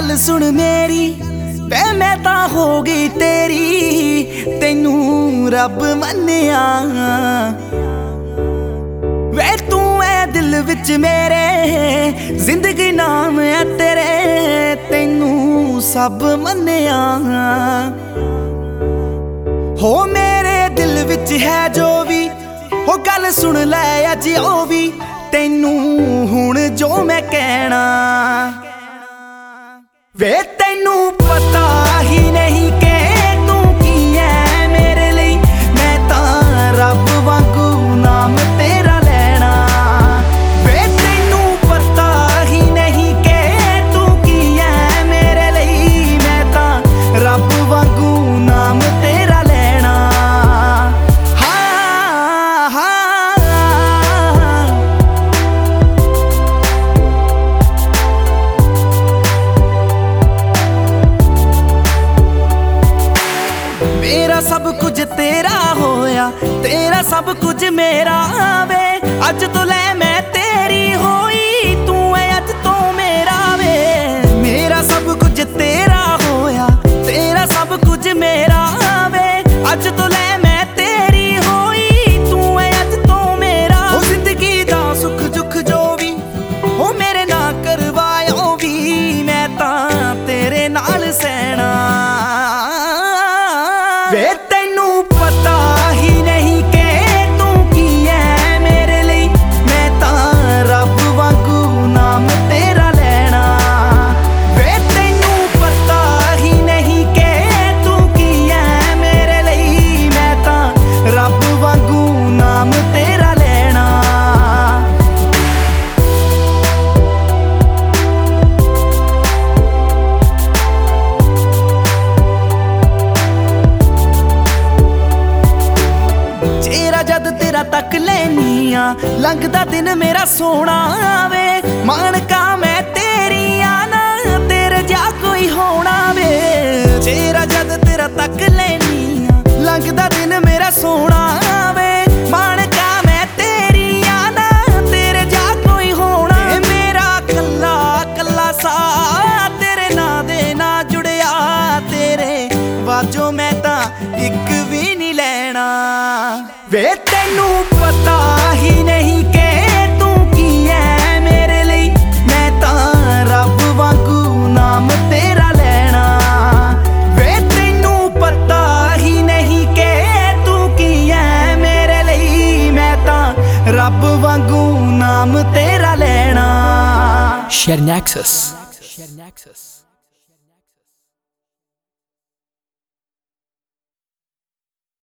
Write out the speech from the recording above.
गल सुन मेरी वे मैं तां हो गई तेरी तैनू रब मन्निया वे तू है दिल विच मेरे जिंदगी नाम है तेरे तैनू सब मन्निया हो मेरे दिल विच है जो भी हो गल सुन लै अज ओ भी तैनू हुण जो मैं कहना वे तैनू पता ही नहीं कि तू की है मेरे लिए मैं तां रब वांगू नाम तेरा लेना वे तैनू पता ही नहीं कि तू की है मेरे लिए मैं तां रब वांगू नाम तेरा लेना हाँ हाँ मेरा सब कुछ तेरा होया तेरा सब कुछ मेरा वे अज तो ले मैं तेरी होई तू है अज तो मेरा वे मेरा सब कुछ तेरा होया तेरा सब कुछ मेरा वे अज तो ले मैं तेरी होई तू है अज तो मेरा हो जिंदगी दा सुख दुख जो भी हो मेरे ना करवायो भी मैं तां तेरे नाल सहना वे तैनू पता ही नहीं कि तू की है मेरे लिए मैं तां रब वांगू नाम तेरा लेना वे तैनू पता ही नहीं कि तू की है मेरे लिए मैं तां रब वांगू नाम तेरा लेना चेहरा जद तेरा तक लेनी आ लंघदा दिन मेरा सोना वे मानका मैं तेरी आना तेरे जा कोई होना वे चेहरा जद तेरा तक लेनी आ लंघदा दिन मेरा सोना वे मानका मैं तेरी आना तेरे जा कोई होना मेरा कल्ला कल्ला सा तेरे ना दे ना जुड़िया तेरे वाजो मैं तां इक भी नहीं लेना वे तैनू पता ही नहीं कि तू की है मेरे लिए मैं तां रब वांगू नाम तेरा लेना वे तैनू पता ही नहीं कि तू की है मेरे लिए मैं तां रब वांगू नाम तेरा लेना Share Nexus.